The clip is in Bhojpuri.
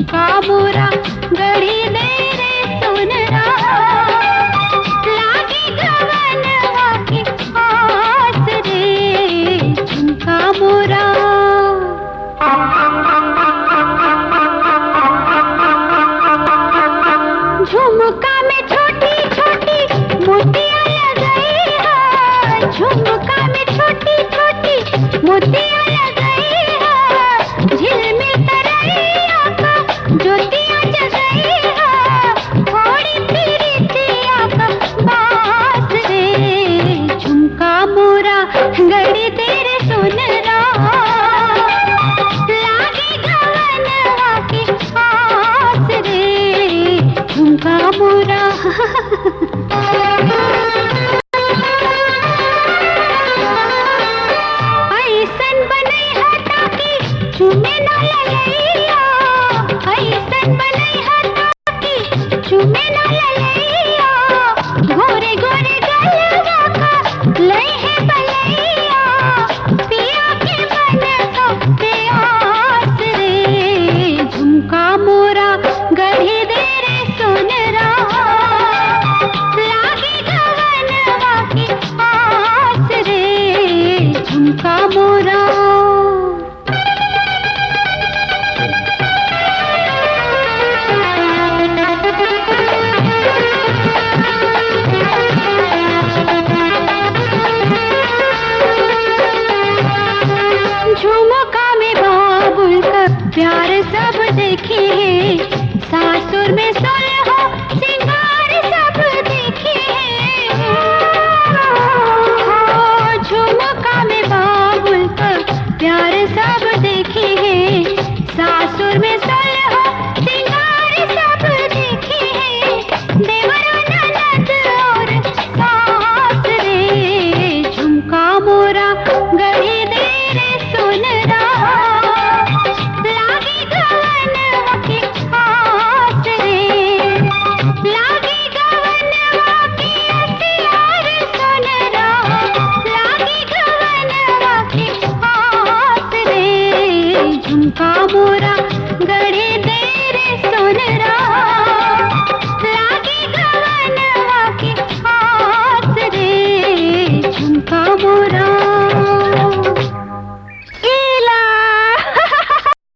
झुमका मोरा गढ़ी दे रे सोनरा, लागे गवनवा के आस रे झुमका मोरा। झुमका में छोटी छोटी मोतियां लगाई है, झुमका में छोटी छोटी मोतियां लगाई है, झिलमिल तरैया का ज्योतियां जगाई है, थोड़ी प्रीतिया का बास रे झुमका मोरा गढ़ी तेरे सोनरा, लागे गवनवा के आस रे झुमका मोरा। ऐसन बनई हटा कि चुमे न ललैया, ऐसन बनई हटा कि चुमे न ललैया, गोरे गोरे गलवा का लई है बलैया, पिया के मन का प्यास रे झुमका मोरा गढ़ी दे रे सोनरा, लागे गवनवा के आस रे झुमका मोरा। झुमका में बाबुल का प्यार सब देखे,